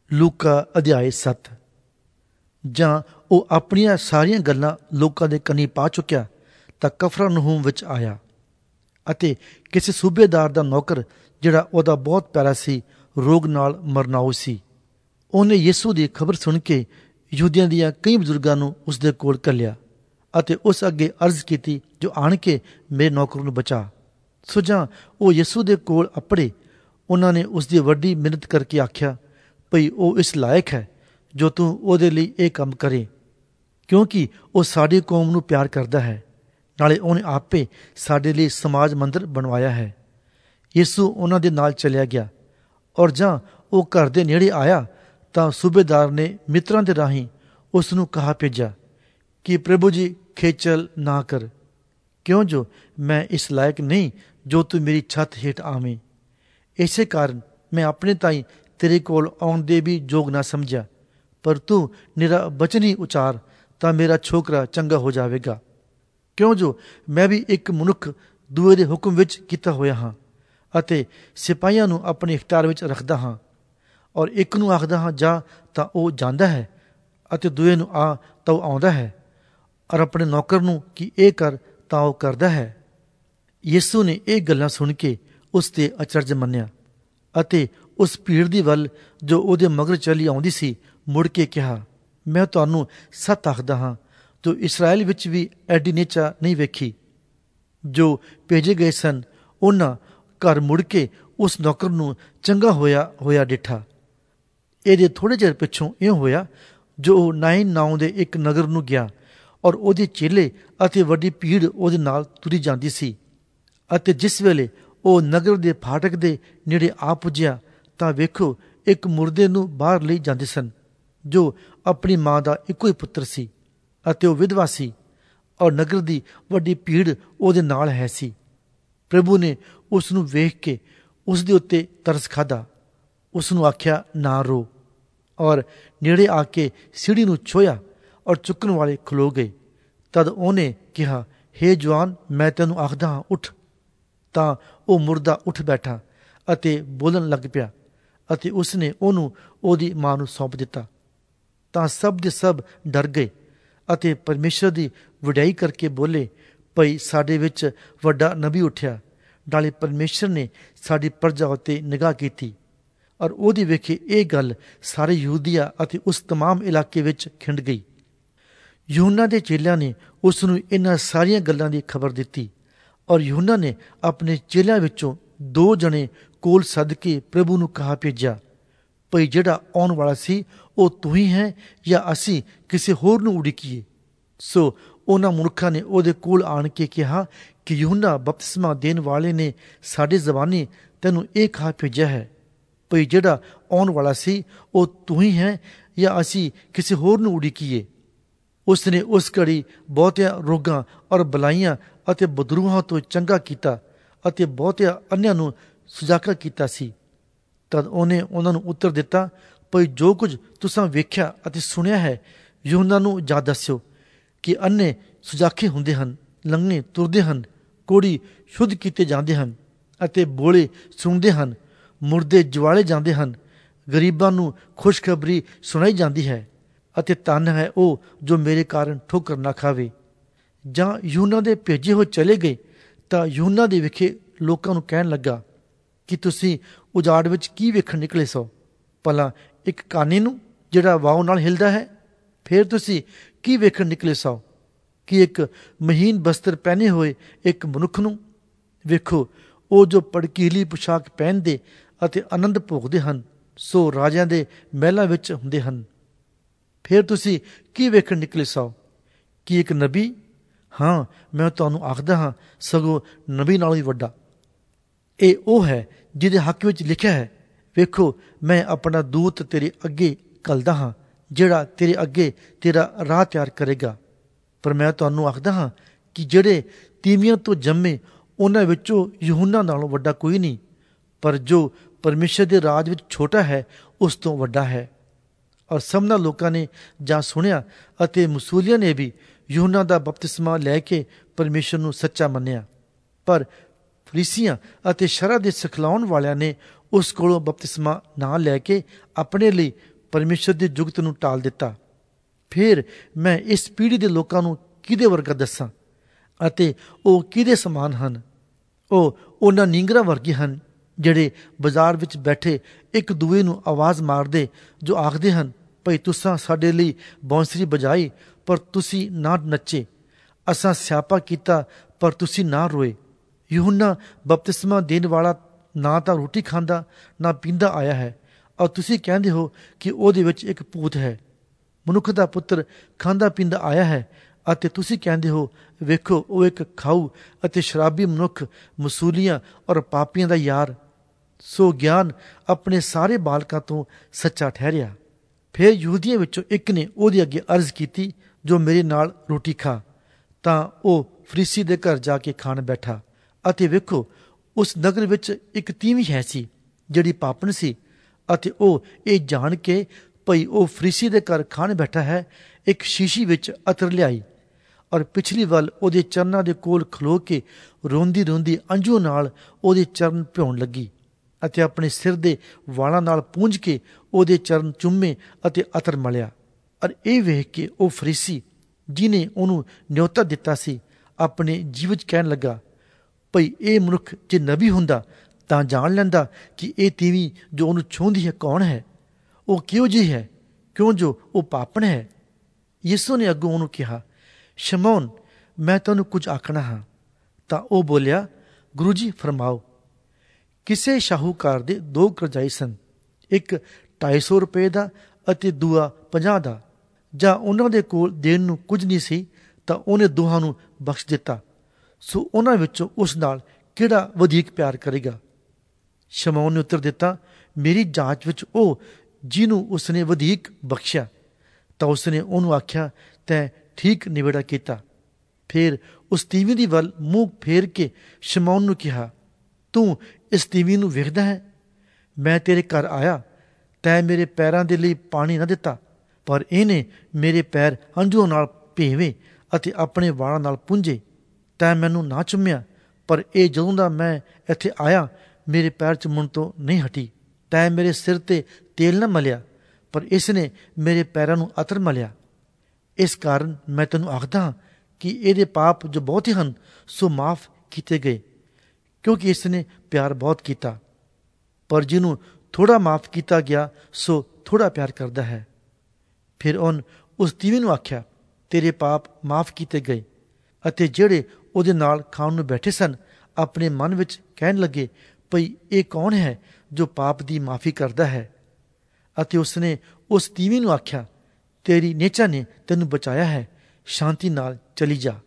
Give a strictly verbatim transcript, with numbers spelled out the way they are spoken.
ਲੂਕਾ ਅਧਿਆਇ ਸੱਤ। ਜਾਂ ਉਹ ਆਪਣੀਆਂ ਸਾਰੀਆਂ ਗੱਲਾਂ ਲੋਕਾਂ ਦੇ ਕੰਨੀ ਪਾ ਚੁੱਕਿਆ ਤਾਂ ਕਫਰਨਹੂਮ ਵਿੱਚ ਆਇਆ, ਅਤੇ ਕਿਸੇ ਸੂਬੇਦਾਰ ਦਾ ਨੌਕਰ, ਜਿਹੜਾ ਉਹਦਾ ਬਹੁਤ ਪਿਆਰਾ ਸੀ, ਰੋਗ ਨਾਲ ਮਰਨਾਉ ਸੀ। ਉਹਨੇ ਯਿਸੂ ਦੀ ਖਬਰ ਸੁਣ ਕੇ ਯਹੂਦੀਆਂ ਦੀਆਂ ਕਈ ਬਜ਼ੁਰਗਾਂ ਨੂੰ ਉਸਦੇ ਕੋਲ ਘੱਲਿਆ ਅਤੇ ਉਸ ਅੱਗੇ ਅਰਜ਼ ਕੀਤੀ, ਜੋ ਆਣ ਕੇ ਮੇਰੇ ਨੌਕਰ ਨੂੰ ਬਚਾ। ਸੋ ਜਾਂ ਉਹ ਯਿਸੂ ਦੇ ਕੋਲ ਅੱਪੜੇ, ਉਹਨਾਂ ਨੇ ਉਸਦੀ ਵੱਡੀ ਮਿਹਨਤ ਕਰਕੇ ਆਖਿਆ, ਭਈ ਉਹ ਇਸ ਲਾਇਕ ਹੈ ਜੋ ਤੂੰ ਉਹਦੇ ਲਈ ਇਹ ਕੰਮ ਕਰੇ, ਕਿਉਂਕਿ ਉਹ ਸਾਡੀ ਕੌਮ ਨੂੰ ਪਿਆਰ ਕਰਦਾ ਹੈ, ਨਾਲੇ ਉਹਨੇ ਆਪੇ ਸਾਡੇ ਲਈ ਸਮਾਜ ਮੰਦਰ ਬਣਵਾਇਆ ਹੈ। ਯਿਸੂ ਉਹਨਾਂ ਦੇ ਨਾਲ ਚਲਿਆ ਗਿਆ, ਔਰ ਜਾਂ ਉਹ ਘਰ ਦੇ ਨੇੜੇ ਆਇਆ ਤਾਂ ਸੂਬੇਦਾਰ ਨੇ ਮਿੱਤਰਾਂ ਦੇ ਰਾਹੀਂ ਉਸ ਨੂੰ ਕਹਾ ਭੇਜਿਆ ਕਿ ਪ੍ਰਭੂ ਜੀ, ਖੇਚਲ ਨਾ ਕਰ, ਕਿਉਂ ਜੋ ਮੈਂ ਇਸ ਲਾਇਕ ਨਹੀਂ ਜੋ ਤੂੰ ਮੇਰੀ ਛੱਤ ਹੇਠ ਆਵੇਂ। ਇਸੇ ਕਾਰਨ ਮੈਂ ਆਪਣੇ ਤਾਈਂ ਤੇਰੇ ਕੋਲ ਆਉਣ ਦੇ ਵੀ ਯੋਗ ਨਾ ਸਮਝਿਆ, ਪਰ ਤੂੰ ਨਿਰਾ ਬਚਨ ਹੀ ਉਚਾਰ ਤਾਂ ਮੇਰਾ ਛੋਕਰਾ ਚੰਗਾ ਹੋ ਜਾਵੇਗਾ। ਕਿਉਂ ਜੋ ਮੈਂ ਵੀ ਇੱਕ ਮਨੁੱਖ ਦੂਏ ਦੇ ਹੁਕਮ ਵਿੱਚ ਕੀਤਾ ਹੋਇਆ ਹਾਂ, ਅਤੇ ਸਿਪਾਹੀਆਂ ਨੂੰ ਆਪਣੇ ਇਖਤਿਆਰ ਵਿੱਚ ਰੱਖਦਾ ਹਾਂ, ਔਰ ਇੱਕ ਨੂੰ ਆਖਦਾ ਹਾਂ ਜਾ ਤਾਂ ਉਹ ਜਾਂਦਾ ਹੈ, ਅਤੇ ਦੂਏ ਨੂੰ ਆ ਤਾਂ ਉਹ ਆਉਂਦਾ ਹੈ, ਔਰ ਆਪਣੇ ਨੌਕਰ ਨੂੰ ਕਿ ਇਹ ਕਰ ਤਾਂ ਉਹ ਕਰਦਾ ਹੈ। ਯਿਸੂ ਨੇ ਇਹ ਗੱਲਾਂ ਸੁਣ ਕੇ ਉਸ ਤੇ ਅਚਰਜ ਮੰਨਿਆ, ਅਤੇ ਉਸ ਭੀੜ ਦੀ ਵੱਲ ਜੋ ਉਹਦੇ ਮਗਰ ਚਲੀ ਆਉਂਦੀ ਸੀ ਮੁੜ ਕੇ ਕਿਹਾ, ਮੈਂ ਤੁਹਾਨੂੰ ਸੱਚ ਆਖਦਾ ਹਾਂ, ਜੋ ਇਸਰਾਏਲ ਵਿੱਚ ਵੀ ਐਡੀ ਨਿਹਚਾ ਨਹੀਂ ਵੇਖੀ। ਜੋ ਭੇਜੇ ਗਏ ਸਨ ਉਹਨਾਂ ਘਰ ਮੁੜ ਕੇ ਉਸ ਨੌਕਰ ਨੂੰ ਚੰਗਾ ਹੋਇਆ ਹੋਇਆ ਡਿੱਠਾ। ਇਹਦੇ ਥੋੜ੍ਹੇ ਚਿਰ ਪਿੱਛੋਂ ਇਹ ਹੋਇਆ, ਜੋ ਉਹ ਨਾਇਨ ਨਾਉਂ ਦੇ ਇੱਕ ਨਗਰ ਨੂੰ ਗਿਆ, ਔਰ ਉਹਦੇ ਚੇਲੇ ਅਤੇ ਵੱਡੀ ਭੀੜ ਉਹਦੇ ਨਾਲ ਤੁਰੀ ਜਾਂਦੀ ਸੀ। ਅਤੇ ਜਿਸ ਵੇਲੇ ਉਹ ਨਗਰ ਦੇ ਫਾਟਕ ਦੇ ਨੇੜੇ ਆ ਪੁੱਜਿਆ ਤਾਂ ਵੇਖੋ, ਇੱਕ ਮੁਰਦੇ ਨੂੰ ਬਾਹਰ ਲਈ ਜਾਂਦੇ ਸਨ, ਜੋ ਆਪਣੀ ਮਾਂ ਦਾ ਇੱਕੋ ਹੀ ਪੁੱਤਰ ਸੀ, ਅਤੇ ਉਹ ਵਿਧਵਾ ਸੀ, ਔਰ ਨਗਰ ਦੀ ਵੱਡੀ ਭੀੜ ਉਹਦੇ ਨਾਲ ਹੈ ਸੀ। ਪ੍ਰਭੂ ਨੇ ਉਸ ਨੂੰ ਵੇਖ ਕੇ ਉਸ ਦੇ ਉੱਤੇ ਤਰਸ ਖਾਧਾ। ਉਸ ਨੂੰ ਆਖਿਆ, ਨਾ ਰੋ, ਔਰ ਨੇੜੇ ਆ ਕੇ ਸੀੜੀ ਨੂੰ ਛੋਹਿਆ, ਔਰ ਚੁੱਕਣ ਵਾਲੇ ਖਲੋ ਗਏ। ਤਦ ਉਹਨੇ ਕਿਹਾ, ਹੇ ਜਵਾਨ, ਮੈਂ ਤੈਨੂੰ ਆਖਦਾ ਹਾਂ, ਉੱਠ। ਤਾਂ ਉਹ ਮੁਰਦਾ ਉੱਠ ਬੈਠਾ ਅਤੇ ਬੋਲਣ ਲੱਗ ਪਿਆ, ਅਤੇ ਉਸਨੇ ਉਹਨੂੰ ਉਹਦੀ ਮਾਂ ਨੂੰ ਸੌਂਪ ਦਿੱਤਾ। ਤਾਂ ਸਭ ਦੇ ਸਭ ਡਰ ਗਏ ਅਤੇ ਪਰਮੇਸ਼ਰ ਦੀ ਵਡਿਆਈ ਕਰਕੇ ਬੋਲੇ, ਭਈ ਸਾਡੇ ਵਿੱਚ ਵੱਡਾ ਨਬੀ ਉੱਠਿਆ, ਨਾਲੇ ਪਰਮੇਸ਼ਰ ਨੇ ਸਾਡੀ ਪ੍ਰਜਾ ਉੱਤੇ ਨਿਗਾਹ ਕੀਤੀ। ਔਰ ਉਹਦੀ ਵੇਖੇ ਇਹ ਗੱਲ ਸਾਰੇ ਯਹੂਦੀਆ ਅਤੇ ਉਸ ਤਮਾਮ ਇਲਾਕੇ ਵਿੱਚ ਖਿੰਡ ਗਈ। ਯੂਹੰਨਾ ਦੇ ਚੇਲਿਆਂ ਨੇ ਉਸ ਨੂੰ ਇਹਨਾਂ ਸਾਰੀਆਂ ਗੱਲਾਂ ਦੀ ਖਬਰ ਦਿੱਤੀ, ਔਰ ਯੂਹੰਨਾ ਨੇ ਆਪਣੇ ਚੇਲਿਆਂ ਵਿੱਚੋਂ ਦੋ ਜਣੇ ਕੋਲ ਸੱਦ ਕੇ ਪ੍ਰਭੂ ਨੂੰ ਕਹਾ ਭੇਜਿਆ, ਭਈ ਜਿਹੜਾ ਆਉਣ ਵਾਲਾ ਸੀ ਉਹ ਤੂੰ ਹੀ ਹੈ, ਜਾਂ ਅਸੀਂ ਕਿਸੇ ਹੋਰ ਨੂੰ ਉਡੀਕੀਏ। ਸੋ ਉਹਨਾਂ ਮਨੁੱਖਾਂ ਨੇ ਉਹਦੇ ਕੋਲ ਆਣ ਕੇ ਕਿਹਾ ਕਿ ਯੂਹੰਨਾ ਬਪਤਿਸਮਾ ਦੇਣ ਵਾਲੇ ਨੇ ਸਾਡੇ ਜ਼ਬਾਨੀ ਤੈਨੂੰ ਇਹ ਕਹਾ ਭੇਜਿਆ ਹੈ, ਭਈ ਜਿਹੜਾ ਆਉਣ ਵਾਲਾ ਸੀ ਉਹ ਤੂੰ ਹੀ ਹੈ, ਜਾਂ ਅਸੀਂ ਕਿਸੇ ਹੋਰ ਨੂੰ ਉਡੀਕੀਏ। ਉਸ ਨੇ ਉਸ ਘੜੀ ਬਹੁਤਿਆਂ ਰੋਗਾਂ ਔਰ ਬਲਾਈਆਂ ਅਤੇ ਬਦਰੂਹਾਂ ਤੋਂ ਚੰਗਾ ਕੀਤਾ, ਅਤੇ ਬਹੁਤਿਆਂ ਅੰਨ੍ਹਿਆਂ ਨੂੰ ਸੁਜਾਖਾ ਕੀਤਾ ਸੀ। ਤਦ ਉਹਨੇ ਉਹਨਾਂ ਨੂੰ ਉੱਤਰ ਦਿੱਤਾ, ਭਈ ਜੋ ਕੁਝ ਤੁਸਾਂ ਵੇਖਿਆ ਅਤੇ ਸੁਣਿਆ ਹੈ, ਯੂਹੰਨਾ ਨੂੰ ਜਾ ਦੱਸਿਓ ਕਿ ਅੰਨ੍ਹੇ ਸੁਜਾਖੇ ਹੁੰਦੇ ਹਨ, ਲੰਗੜੇ ਤੁਰਦੇ ਹਨ, ਕੋੜੀ ਸ਼ੁੱਧ ਕੀਤੇ ਜਾਂਦੇ ਹਨ, ਅਤੇ ਬੋਲੇ ਸੁਣਦੇ ਹਨ, ਮੁਰਦੇ ਜਵਾਲੇ ਜਾਂਦੇ ਹਨ, ਗਰੀਬਾਂ ਨੂੰ ਖੁਸ਼ਖਬਰੀ ਸੁਣਾਈ ਜਾਂਦੀ ਹੈ, ਅਤੇ ਧੰਨ ਹੈ ਉਹ ਜੋ ਮੇਰੇ ਕਾਰਨ ਠੋਕਰ ਨਾ ਖਾਵੇ। ਜਾਂ ਯੂਹੰਨਾ ਦੇ ਭੇਜੇ ਹੋਏ ਚਲੇ ਗਏ ਤਾਂ ਯੂਹੰਨਾ ਦੇ ਵਿਖੇ ਲੋਕਾਂ ਨੂੰ ਕਹਿਣ ਲੱਗਾ ਕਿ ਤੁਸੀਂ ਉਜਾੜ ਵਿੱਚ ਕੀ ਵੇਖਣ ਨਿਕਲੇ ਸੋ? ਭਲਾ ਇੱਕ ਕਾਨੇ ਨੂੰ ਜਿਹੜਾ ਵਾਓ ਨਾਲ ਹਿਲਦਾ ਹੈ? ਫਿਰ ਤੁਸੀਂ ਕੀ ਵੇਖਣ ਨਿਕਲੇ ਸੋ? ਕਿ ਇੱਕ ਮਹੀਨ ਬਸਤਰ ਪਹਿਨੇ ਹੋਏ ਇੱਕ ਮਨੁੱਖ ਨੂੰ? ਵੇਖੋ, ਉਹ ਜੋ ਭੜਕੀਲੀ ਪੁਸ਼ਾਕ ਪਹਿਨਦੇ ਅਤੇ ਆਨੰਦ ਭੋਗਦੇ ਹਨ, ਸੋ ਰਾਜਿਆਂ ਦੇ ਮਹਿਲਾਂ ਵਿੱਚ ਹੁੰਦੇ ਹਨ। ਫਿਰ ਤੁਸੀਂ ਕੀ ਵੇਖਣ ਨਿਕਲੇ ਸੋ? ਕਿ ਇੱਕ ਨਬੀ? ਹਾਂ, ਮੈਂ ਤੁਹਾਨੂੰ ਆਖਦਾ ਹਾਂ, ਸਗੋਂ ਨਬੀ ਨਾਲੋਂ ਵੀ ਵੱਡਾ। ਇਹ ਉਹ ਹੈ ਜਿਹਦੇ ਹੱਕ ਵਿੱਚ ਲਿਖਿਆ ਹੈ, ਵੇਖੋ, ਮੈਂ ਆਪਣਾ ਦੂਤ ਤੇਰੇ ਅੱਗੇ ਘੱਲਦਾ ਹਾਂ, ਜਿਹੜਾ ਤੇਰੇ ਅੱਗੇ ਤੇਰਾ ਰਾਹ ਤਿਆਰ ਕਰੇਗਾ। ਪਰ ਮੈਂ ਤੁਹਾਨੂੰ ਆਖਦਾ ਹਾਂ ਕਿ ਜਿਹੜੇ ਤੀਵੀਆਂ ਤੋਂ ਜੰਮੇ ਉਹਨਾਂ ਵਿੱਚੋਂ ਯੂਹੰਨਾ ਨਾਲੋਂ ਵੱਡਾ ਕੋਈ ਨਹੀਂ, ਪਰ ਜੋ ਪਰਮੇਸ਼ਰ ਦੇ ਰਾਜ ਵਿੱਚ ਛੋਟਾ ਹੈ ਉਸ ਤੋਂ ਵੱਡਾ ਹੈ। ਔਰ ਸਭਨਾਂ ਲੋਕਾਂ ਨੇ ਜਾਂ ਸੁਣਿਆ ਅਤੇ ਮਸੂਲੀਆਂ ਨੇ ਵੀ ਯੂਹੰਨਾ ਦਾ ਬਪਤਿਸਮਾ ਲੈ ਕੇ ਪਰਮੇਸ਼ਰ ਨੂੰ ਸੱਚਾ ਮੰਨਿਆ, ਪਰ ਫਰੀਸੀਆਂ ਅਤੇ ਸ਼ਰ੍ਹਾ ਦੇ ਸਿਖਲਾਉਣ ਵਾਲਿਆਂ ਨੇ ਉਸ ਕੋਲੋਂ ਬਪਤਿਸਮਾ ਨਾ ਲੈ ਕੇ ਆਪਣੇ ਲਈ ਪਰਮੇਸ਼ਰ ਦੀ ਜੁਗਤ ਨੂੰ ਟਾਲ ਦਿੱਤਾ। ਫਿਰ ਮੈਂ ਇਸ ਪੀੜ੍ਹੀ ਦੇ ਲੋਕਾਂ ਨੂੰ ਕਿਹਦੇ ਵਰਗਾ ਦੱਸਾਂ ਅਤੇ ਉਹ ਕਿਹਦੇ ਸਮਾਨ ਹਨ? ਉਹ ਉਹਨਾਂ ਨੀਂਗਰਾਂ ਵਰਗੇ ਹਨ ਜਿਹੜੇ ਬਾਜ਼ਾਰ ਵਿੱਚ ਬੈਠੇ ਇੱਕ ਦੂਏ ਨੂੰ ਆਵਾਜ਼ ਮਾਰਦੇ, ਜੋ ਆਖਦੇ ਹਨ, ਭਈ ਤੁਸਾਂ ਸਾਡੇ ਲਈ ਬਾਂਸਰੀ ਬਜਾਈ ਪਰ ਤੁਸੀਂ ਨਾ ਨੱਚੇ, ਅਸਾਂ ਸਿਆਪਾ ਕੀਤਾ ਪਰ ਤੁਸੀਂ ਨਾ ਰੋਏ। यूहन्ना ਬਪਤਿਸਮਾ ਦੇਣ ਵਾਲਾ ਨਾ ਤਾਂ ਰੋਟੀ ਖਾਂਦਾ ਨਾ ਪੀਂਦਾ ਆਇਆ ਹੈ, ਔਰ ਤੁਸੀਂ ਕਹਿੰਦੇ ਹੋ ਕਿ ਉਹਦੇ ਵਿੱਚ ਇੱਕ ਭੂਤ ਹੈ। ਮਨੁੱਖ ਦਾ ਪੁੱਤਰ ਖਾਂਦਾ ਪੀਂਦਾ ਆਇਆ ਹੈ ਅਤੇ ਤੁਸੀਂ ਕਹਿੰਦੇ ਹੋ, ਵੇਖੋ ਉਹ ਇੱਕ ਖਾਊ ਅਤੇ ਸ਼ਰਾਬੀ ਮਨੁੱਖ, ਮਸੂਲੀਆਂ ਔਰ ਪਾਪੀਆਂ ਦਾ ਯਾਰ। ਸੋ ਗਿਆਨ ਆਪਣੇ ਸਾਰੇ ਬਾਲਕਾਂ ਤੋਂ ਸੱਚਾ ਠਹਿਰਿਆ। ਫਿਰ ਯਹੂਦੀਆਂ ਵਿੱਚੋਂ ਇੱਕ ਨੇ ਉਹਦੇ ਅੱਗੇ ਅਰਜ਼ ਕੀਤੀ, ਜੋ ਮੇਰੇ ਨਾਲ ਰੋਟੀ ਖਾ। ਤਾਂ ਉਹ ਫਰੀਸੀ ਦੇ ਘਰ ਜਾ ਕੇ ਖਾਣ ਬੈਠਾ ਅਤੇ ਵੇਖੋ ਉਸ ਨਗਰ ਵਿੱਚ ਇੱਕ ਤੀਵੀਂ ਹੈ ਸੀ ਜਿਹੜੀ ਪਾਪਣ ਸੀ, ਅਤੇ ਉਹ ਇਹ ਜਾਣ ਕੇ ਭਈ ਉਹ ਫਰੀਸੀ ਦੇ ਘਰ ਖਾਣ ਬੈਠਾ ਹੈ, ਇੱਕ ਸ਼ੀਸ਼ੀ ਵਿੱਚ ਅਤਰ ਲਿਆਈ ਔਰ ਪਿਛਲੀ ਵੱਲ ਉਹਦੇ ਚਰਨਾਂ ਦੇ ਕੋਲ ਖਲੋ ਕੇ ਰੋਂਦੀ ਰੋਂਦੀ ਅੰਜੂ ਨਾਲ ਉਹਦੇ ਚਰਨ ਭਿਉਣ ਲੱਗੀ ਅਤੇ ਆਪਣੇ ਸਿਰ ਦੇ ਵਾਲਾਂ ਨਾਲ ਪੂੰਝ ਕੇ ਉਹਦੇ ਚਰਨ ਚੁੰਮੇ ਅਤੇ ਅਤਰ ਮਲਿਆ। ਔਰ ਇਹ ਵੇਖ ਕੇ ਉਹ ਫਰੀਸੀ ਜਿਹਨੇ ਉਹਨੂੰ ਨਿਉਤਾ ਦਿੱਤਾ ਸੀ ਆਪਣੇ ਜੀਵ ਵਿੱਚ ਕਹਿਣ ਲੱਗਾ, ਭਈ ਇਹ ਮਨੁੱਖ ਜੇ ਨਬੀ ਹੁੰਦਾ ਤਾਂ ਜਾਣ ਲੈਂਦਾ ਕਿ ਇਹ ਤੀਵੀਂ ਜੋ ਉਹਨੂੰ ਛੂਹੰਦੀ ਹੈ ਕੌਣ ਹੈ, ਉਹ ਕਿਹੋ ਜਿਹੀ ਹੈ, ਕਿਉਂ ਜੋ ਉਹ ਪਾਪਣ ਹੈ। ਯਿਸੂ ਨੇ ਅੱਗੋਂ ਉਹਨੂੰ ਕਿਹਾ, ਸ਼ਮੌਨ, ਮੈਂ ਤੁਹਾਨੂੰ ਕੁਝ ਆਖਣਾ ਹਾਂ। ਤਾਂ ਉਹ ਬੋਲਿਆ, ਗੁਰੂ ਜੀ ਫਰਮਾਓ। ਕਿਸੇ ਸ਼ਾਹੂਕਾਰ ਦੇ ਦੋ ਕਰਜ਼ਾਈ ਸਨ, ਇੱਕ ਢਾਈ ਸੌ ਰੁਪਏ ਦਾ ਅਤੇ ਦੂਆ ਪੰਜਾਹ ਦਾ। ਜਾਂ ਉਹਨਾਂ ਦੇ ਕੋਲ ਦੇਣ ਨੂੰ ਕੁਝ ਨਹੀਂ ਸੀ ਤਾਂ ਉਹਨੇ ਦੋਹਾਂ ਨੂੰ ਬਖਸ਼ ਦਿੱਤਾ। ਸੋ ਉਹਨਾਂ ਵਿੱਚੋਂ ਉਸ ਨਾਲ ਕਿਹੜਾ ਵਧੇਕ ਪਿਆਰ ਕਰੇਗਾ? ਸ਼ਮੌਨ ਨੇ ਉੱਤਰ ਦਿੱਤਾ, ਮੇਰੀ ਜਾਂਚ ਵਿੱਚ ਉਹ ਜਿਹਨੂੰ ਉਸਨੇ ਵਧੇਕ ਬਖਸ਼ਿਆ। ਤਾਂ ਉਸਨੇ ਉਹਨੂੰ ਆਖਿਆ, ਤੈਂ ਠੀਕ ਨਿਬੇੜਾ ਕੀਤਾ। ਫਿਰ ਉਸ ਤੀਵੀਂ ਦੀ ਵੱਲ ਮੂੰਹ ਫੇਰ ਕੇ ਸ਼ਮੌਨ ਨੂੰ ਕਿਹਾ, ਤੂੰ ਇਸ ਤੀਵੀਂ ਨੂੰ ਵੇਖਦਾ ਹੈ? ਮੈਂ ਤੇਰੇ ਘਰ ਆਇਆ, ਤੈਂ ਮੇਰੇ ਪੈਰਾਂ ਦੇ ਲਈ ਪਾਣੀ ਨਾ ਦਿੱਤਾ, ਪਰ ਇਹਨੇ ਮੇਰੇ ਪੈਰ ਹੰਝੂਆਂ ਨਾਲ ਭੇਵੇਂ ਅਤੇ ਆਪਣੇ ਵਾਲਾਂ ਨਾਲ ਪੂੰਝੇ। ਤੈਂ ਮੈਨੂੰ ਨਾ ਚੁੰਮਿਆ, ਪਰ ਇਹ ਜਦੋਂ ਦਾ ਮੈਂ ਇੱਥੇ ਆਇਆ ਮੇਰੇ ਪੈਰ ਚੁੰਮਣ ਤੋਂ ਨਹੀਂ ਹਟੀ। ਤੈਂ ਮੇਰੇ ਸਿਰ ਤੇ ਤੇਲ ਨਾ ਮਲਿਆ, ਪਰ ਇਸ ਨੇ ਮੇਰੇ ਪੈਰਾਂ ਨੂੰ ਅਤਰ ਮਲਿਆ। ਇਸ ਕਾਰਨ ਮੈਂ ਤੈਨੂੰ ਆਖਦਾ ਹਾਂ ਕਿ ਇਹਦੇ ਪਾਪ ਜੋ ਬਹੁਤੇ ਹਨ ਸੋ ਮਾਫ ਕੀਤੇ ਗਏ, ਕਿਉਂਕਿ ਇਸ ਨੇ ਪਿਆਰ ਬਹੁਤ ਕੀਤਾ। ਪਰ ਜਿਹਨੂੰ ਥੋੜਾ ਮਾਫ ਕੀਤਾ ਗਿਆ ਸੋ ਥੋੜਾ ਪਿਆਰ ਕਰਦਾ ਹੈ। ਫਿਰ ਉਹਨ ਉਸ ਤੀਵੀਂ ਨੂੰ ਆਖਿਆ, ਤੇਰੇ ਪਾਪ ਮਾਫ ਕੀਤੇ ਗਏ। ਅਤੇ ਜਿਹੜੇ ਉਹਦੇ ਨਾਲ ਖਾਣ ਨੂੰ ਬੈਠੇ ਸਨ ਆਪਣੇ ਮਨ ਵਿੱਚ ਕਹਿਣ ਲੱਗੇ, ਭਈ ਇਹ ਕੌਣ ਹੈ ਜੋ ਪਾਪ ਦੀ ਮਾਫੀ ਕਰਦਾ ਹੈ? ਅਤੇ ਉਸਨੇ ਉਸ ਤੀਵੀਂ ਨੂੰ ਆਖਿਆ, ਤੇਰੀ ਨੇਚਾ ਨੇ ਤੈਨੂੰ ਬਚਾਇਆ ਹੈ, ਸ਼ਾਂਤੀ ਨਾਲ ਚਲੀ ਜਾ।